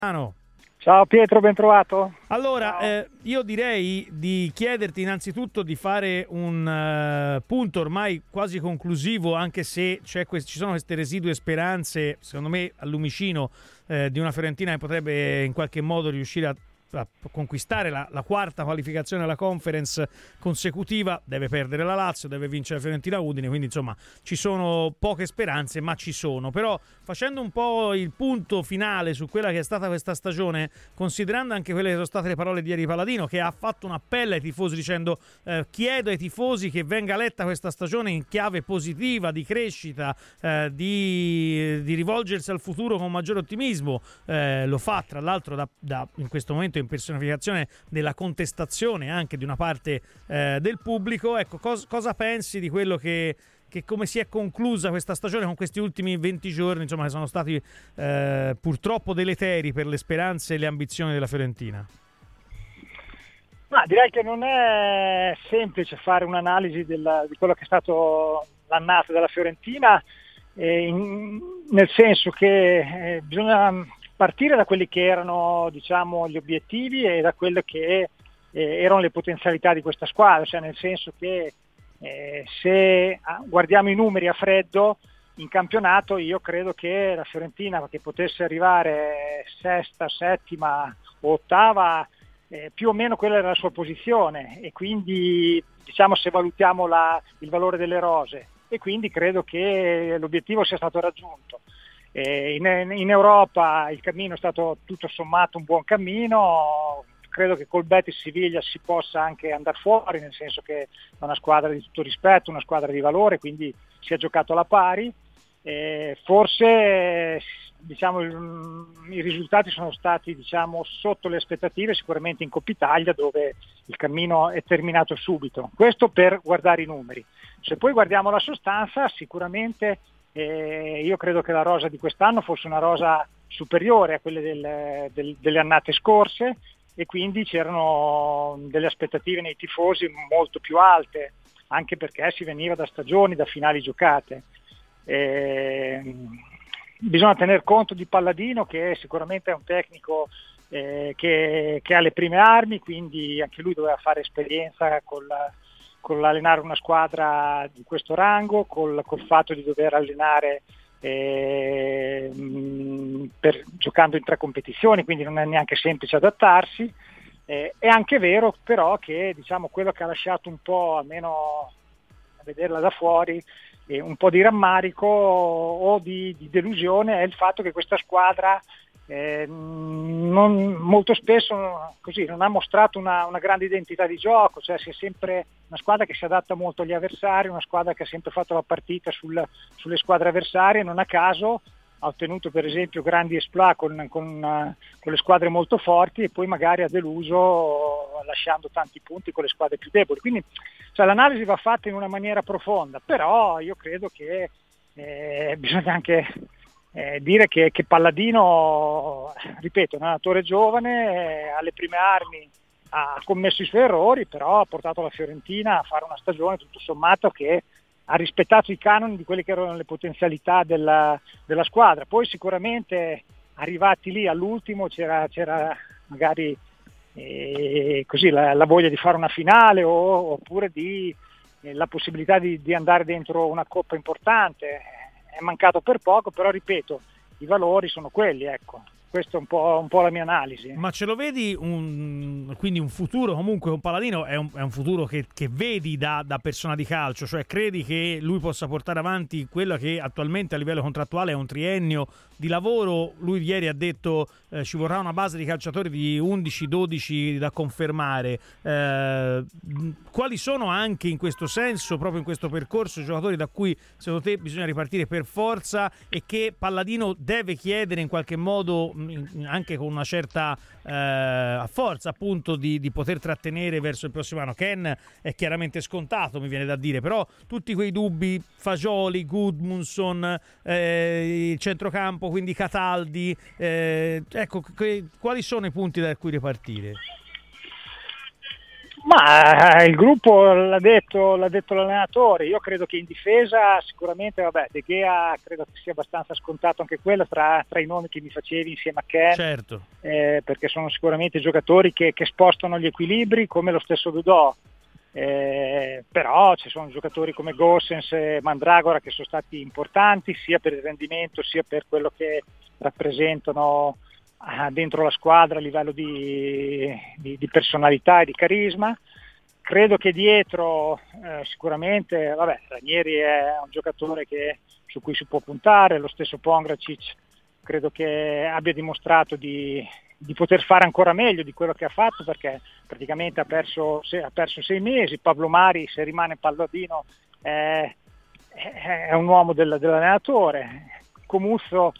Ciao Pietro, ben trovato. Allora, io direi di chiederti innanzitutto di fare un punto ormai quasi conclusivo, anche se ci sono queste residue speranze, secondo me, al lumicino di una Fiorentina che potrebbe in qualche modo riuscire a conquistare la quarta qualificazione alla Conference consecutiva. Deve perdere la Lazio, deve vincere la Fiorentina Udine, quindi insomma ci sono poche speranze, ma ci sono. Però facendo un po' il punto finale su quella che è stata questa stagione, considerando anche quelle che sono state le parole di ieri Paladino, che ha fatto un appello ai tifosi dicendo chiedo ai tifosi che venga letta questa stagione in chiave positiva, di crescita, di rivolgersi al futuro con maggiore ottimismo, lo fa tra l'altro in questo momento in personificazione della contestazione anche di una parte del pubblico. Ecco, cosa pensi di quello che come si è conclusa questa stagione con questi ultimi 20 giorni, insomma, che sono stati purtroppo deleteri per le speranze e le ambizioni della Fiorentina? Ma direi che non è semplice fare un'analisi di quello che è stato l'annata della Fiorentina, nel senso che bisogna partire da quelli che erano, diciamo, gli obiettivi e da quelle che erano le potenzialità di questa squadra, cioè nel senso che se guardiamo i numeri a freddo in campionato, io credo che la Fiorentina, che potesse arrivare sesta, settima o ottava, più o meno quella era la sua posizione, e quindi diciamo se valutiamo il valore delle rose, e quindi credo che l'obiettivo sia stato raggiunto. In Europa il cammino è stato tutto sommato un buon cammino. Credo che col Betis Siviglia si possa anche andare fuori, nel senso che è una squadra di tutto rispetto, una squadra di valore, quindi si è giocato alla pari. Forse diciamo, i risultati sono stati, diciamo, sotto le aspettative, sicuramente in Coppa Italia, dove il cammino è terminato subito. Questo per guardare i numeri. Se poi guardiamo la sostanza, sicuramente io credo che la rosa di quest'anno fosse una rosa superiore a quelle delle annate scorse, e quindi c'erano delle aspettative nei tifosi molto più alte, anche perché si veniva da stagioni, da finali giocate. Bisogna tener conto di Palladino, che sicuramente è un tecnico che ha le prime armi, quindi anche lui doveva fare esperienza con l'allenare una squadra di questo rango, col fatto di dover allenare giocando in 3 competizioni, quindi non è neanche semplice adattarsi. È anche vero però che, diciamo, quello che ha lasciato un po', almeno a vederla da fuori, un po' di rammarico o di delusione è il fatto che questa squadra molto spesso così non ha mostrato una grande identità di gioco, cioè si è sempre una squadra che si adatta molto agli avversari, una squadra che ha sempre fatto la partita sulle squadre avversarie. Non a caso ha ottenuto per esempio grandi exploit con le squadre molto forti, e poi magari ha deluso lasciando tanti punti con le squadre più deboli. Quindi cioè, l'analisi va fatta in una maniera profonda, però io credo che bisogna anche dire che Palladino, ripeto, è un allenatore giovane, ha le prime armi, ha commesso i suoi errori, però ha portato la Fiorentina a fare una stagione tutto sommato che ha rispettato i canoni di quelle che erano le potenzialità della squadra. Poi sicuramente arrivati lì all'ultimo c'era magari così la voglia di fare una finale oppure la possibilità di andare dentro una coppa importante. È mancato per poco, però ripeto, i valori sono quelli, ecco. Questa è un po' la mia analisi. Ma ce lo vedi quindi un futuro comunque con Palladino? È un futuro che vedi da persona di calcio, cioè credi che lui possa portare avanti quello che attualmente a livello contrattuale è un triennio di lavoro? Lui ieri ha detto ci vorrà una base di calciatori di 11-12 da confermare. Quali sono anche in questo senso, proprio in questo percorso, i giocatori da cui secondo te bisogna ripartire per forza e che Palladino deve chiedere in qualche modo, anche con una certa forza, appunto, di poter trattenere verso il prossimo anno? Ken è chiaramente scontato, mi viene da dire, però tutti quei dubbi, Fagioli, Gudmundsson, il centrocampo, quindi Cataldi, ecco, quali sono i punti da cui ripartire? Ma il gruppo l'ha detto l'allenatore. Io credo che in difesa sicuramente, De Gea credo che sia abbastanza scontato anche quello tra i nomi che mi facevi insieme a Ken, certo. Perché sono sicuramente giocatori che spostano gli equilibri, come lo stesso Dudò. Però ci sono giocatori come Gosens e Mandragora che sono stati importanti sia per il rendimento sia per quello che rappresentano dentro la squadra a livello di personalità e di carisma. Credo che dietro sicuramente Ranieri è un giocatore su cui si può puntare, lo stesso Pongracic credo che abbia dimostrato di poter fare ancora meglio di quello che ha fatto, perché praticamente ha perso 6 mesi. Pablo Mari, se rimane palladino, è un uomo dell'allenatore. Comuzzo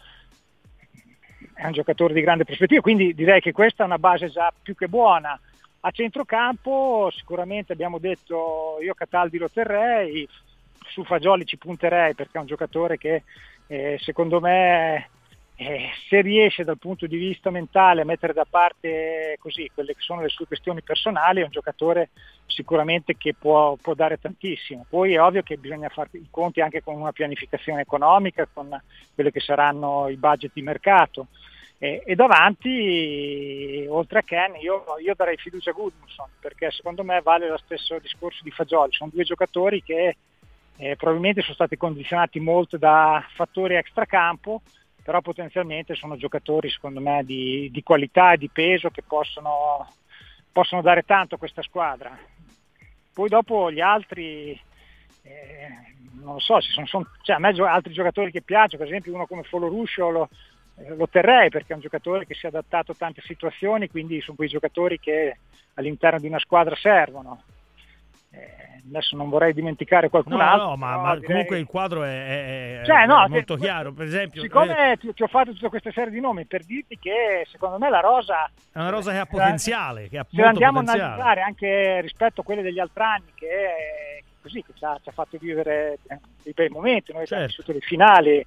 è un giocatore di grande prospettiva, quindi direi che questa è una base già più che buona. A centrocampo sicuramente abbiamo detto, io Cataldi lo terrei, su Fagioli ci punterei perché è un giocatore che secondo me se riesce dal punto di vista mentale a mettere da parte così quelle che sono le sue questioni personali, è un giocatore sicuramente che può dare tantissimo. Poi è ovvio che bisogna fare i conti anche con una pianificazione economica, con quelli che saranno i budget di mercato. E davanti, oltre a Ken, io darei fiducia a Gudmundsson, perché secondo me vale lo stesso discorso di Fagioli. Sono due giocatori che probabilmente sono stati condizionati molto da fattori extracampo, però potenzialmente sono giocatori secondo me di qualità e di peso che possono dare tanto a questa squadra. Poi dopo gli altri non lo so, a me altri giocatori che piacciono, per esempio uno come Foloruscio lo terrei perché è un giocatore che si è adattato a tante situazioni, quindi sono quei giocatori che all'interno di una squadra servono. Adesso non vorrei dimenticare qualcun altro. No, ma direi... comunque il quadro è molto chiaro. Per esempio, siccome ti ho fatto tutta questa serie di nomi per dirti che secondo me la rosa è una rosa che ha potenziale, che ha se molto andiamo potenziale. a analizzare anche rispetto a quelle degli altri anni che ci ha fatto vivere dei bei momenti. Noi abbiamo vissuto le finali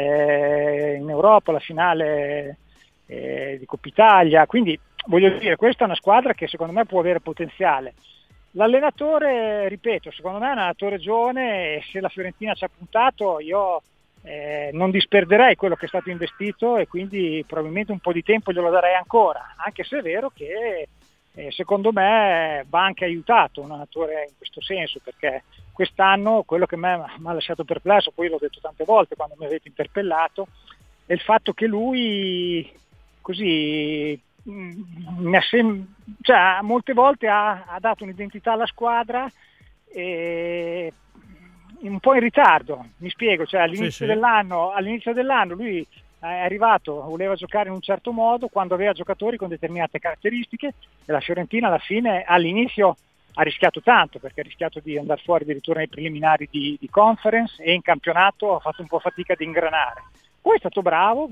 in Europa, la finale di Coppa Italia, quindi voglio dire, questa è una squadra che secondo me può avere potenziale. L'allenatore, ripeto, secondo me è un allenatore giovane e se la Fiorentina ci ha puntato io non disperderei quello che è stato investito e quindi probabilmente un po' di tempo glielo darei ancora, anche se è vero che secondo me va anche aiutato un allenatore in questo senso, perché quest'anno quello che mi ha lasciato perplesso, poi l'ho detto tante volte quando mi avete interpellato, è il fatto che lui così molte volte ha dato un'identità alla squadra un po' in ritardo, mi spiego, all'inizio dell'anno lui è arrivato, voleva giocare in un certo modo quando aveva giocatori con determinate caratteristiche e la Fiorentina alla fine all'inizio ha rischiato tanto, perché ha rischiato di andare fuori addirittura nei preliminari di conference e in campionato ha fatto un po' fatica ad ingranare. Poi è stato bravo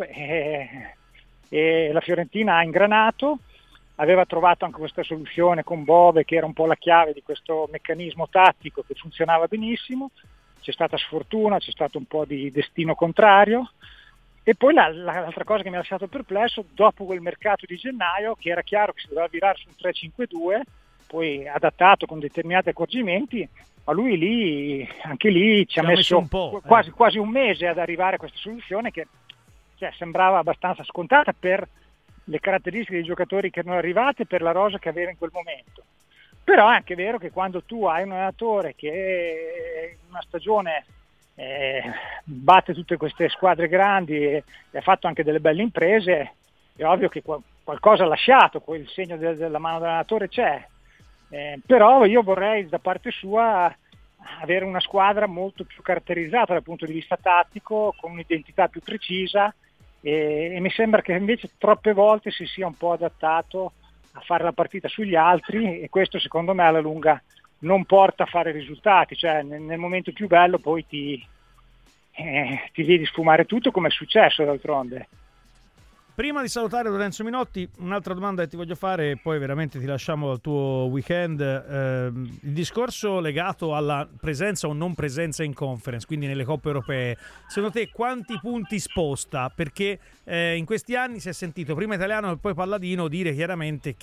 e la Fiorentina ha ingranato, aveva trovato anche questa soluzione con Bove che era un po' la chiave di questo meccanismo tattico che funzionava benissimo, c'è stata sfortuna, c'è stato un po' di destino contrario e poi l'altra cosa che mi ha lasciato perplesso, dopo quel mercato di gennaio che era chiaro che si doveva virare su un 3-5-2, poi adattato con determinati accorgimenti, ma lui anche lì ci ha messo un po', quasi un mese ad arrivare a questa soluzione che sembrava abbastanza scontata per le caratteristiche dei giocatori che erano arrivate, per la rosa che aveva in quel momento. Però è anche vero che quando tu hai un allenatore che in una stagione batte tutte queste squadre grandi e ha fatto anche delle belle imprese, è ovvio che qualcosa ha lasciato, quel segno della mano dell'allenatore c'è. Però io vorrei da parte sua avere una squadra molto più caratterizzata dal punto di vista tattico, con un'identità più precisa e mi sembra che invece troppe volte si sia un po' adattato a fare la partita sugli altri e questo secondo me alla lunga non porta a fare risultati, nel momento più bello poi ti vedi sfumare tutto come è successo d'altronde. Prima di salutare Lorenzo Minotti, un'altra domanda che ti voglio fare e poi veramente ti lasciamo al tuo weekend. Il discorso legato alla presenza o non presenza in conference, quindi nelle coppe europee, secondo te quanti punti sposta? Perché in questi anni si è sentito prima Italiano e poi Palladino dire chiaramente che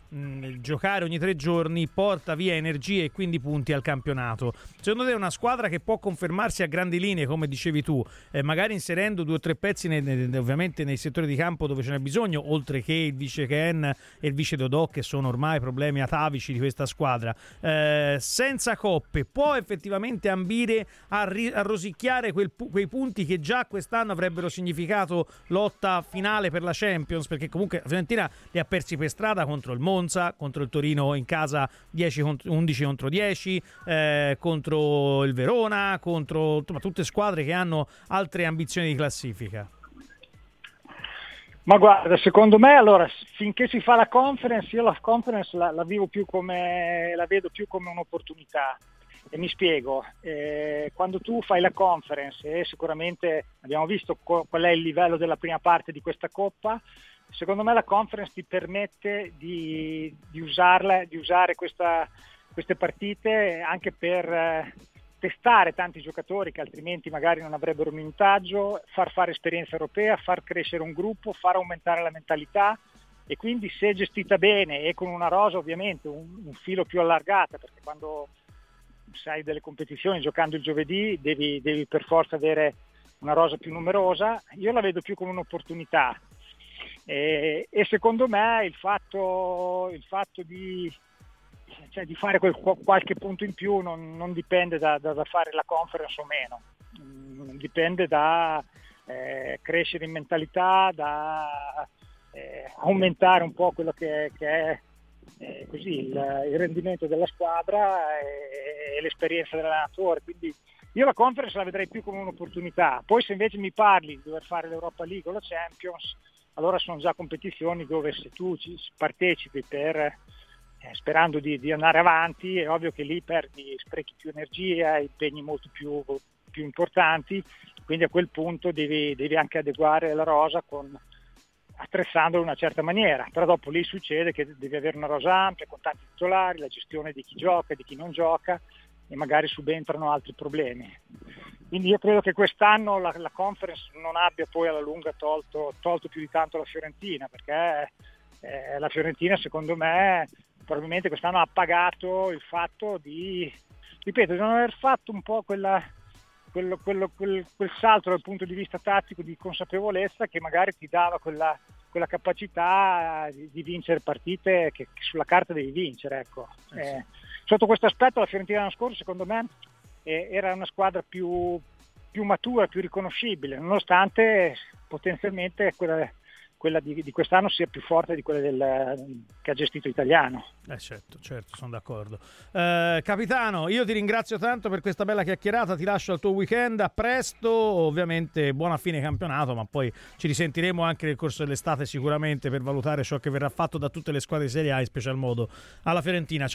giocare ogni 3 giorni porta via energie e quindi punti al campionato. Secondo te è una squadra che può confermarsi a grandi linee, come dicevi tu, magari inserendo 2 o 3 pezzi ovviamente nei settori di campo dove ce n'è bisogno, oltre che il vice Ken e il vice Dodò, che sono ormai problemi atavici di questa squadra, senza coppe può effettivamente ambire a rosicchiare quei punti che già quest'anno avrebbero significato lotta finale per la Champions, perché comunque la Fiorentina li ha persi per strada contro il Monza, contro il Torino in casa 11 contro 10, contro il Verona, contro tutte squadre che hanno altre ambizioni di classifica. Ma guarda, secondo me, allora, finché si fa la conference, io la conference la vivo più la vedo più come un'opportunità. E mi spiego, quando tu fai la conference, e sicuramente abbiamo visto qual è il livello della prima parte di questa Coppa, secondo me la conference ti permette di usare queste partite anche per testare tanti giocatori che altrimenti magari non avrebbero minutaggio, far fare esperienza europea, far crescere un gruppo, far aumentare la mentalità, e quindi se gestita bene e con una rosa ovviamente un filo più allargata, perché quando sai delle competizioni giocando il giovedì devi per forza avere una rosa più numerosa, io la vedo più come un'opportunità, e secondo me il fatto di fare qualche punto in più non dipende da fare la conference o meno, dipende da crescere in mentalità, da aumentare un po' quello che è così il rendimento della squadra e l'esperienza dell'allenatore. Quindi io la conference la vedrei più come un'opportunità. Poi se invece mi parli di dover fare l'Europa League o la Champions, allora sono già competizioni dove se tu ci partecipi sperando di andare avanti, è ovvio che lì sprechi più energia, impegni molto più importanti, quindi a quel punto devi anche adeguare la rosa attrezzandola in una certa maniera, però dopo lì succede che devi avere una rosa ampia con tanti titolari, la gestione di chi gioca e di chi non gioca, e magari subentrano altri problemi. Quindi io credo che quest'anno la conference non abbia poi alla lunga tolto più di tanto la Fiorentina, perché la Fiorentina secondo me probabilmente quest'anno ha pagato il fatto di non aver fatto un po' quel salto dal punto di vista tattico di consapevolezza che magari ti dava quella capacità di vincere partite che sulla carta devi vincere, ecco. Sotto questo aspetto la Fiorentina l'anno scorso secondo me era una squadra più matura, più riconoscibile, nonostante potenzialmente quella di quest'anno sia più forte di quella che ha gestito Italiano. Certo, sono d'accordo. Capitano, io ti ringrazio tanto per questa bella chiacchierata, ti lascio al tuo weekend, a presto, ovviamente buona fine campionato, ma poi ci risentiremo anche nel corso dell'estate sicuramente per valutare ciò che verrà fatto da tutte le squadre di Serie A, in special modo alla Fiorentina.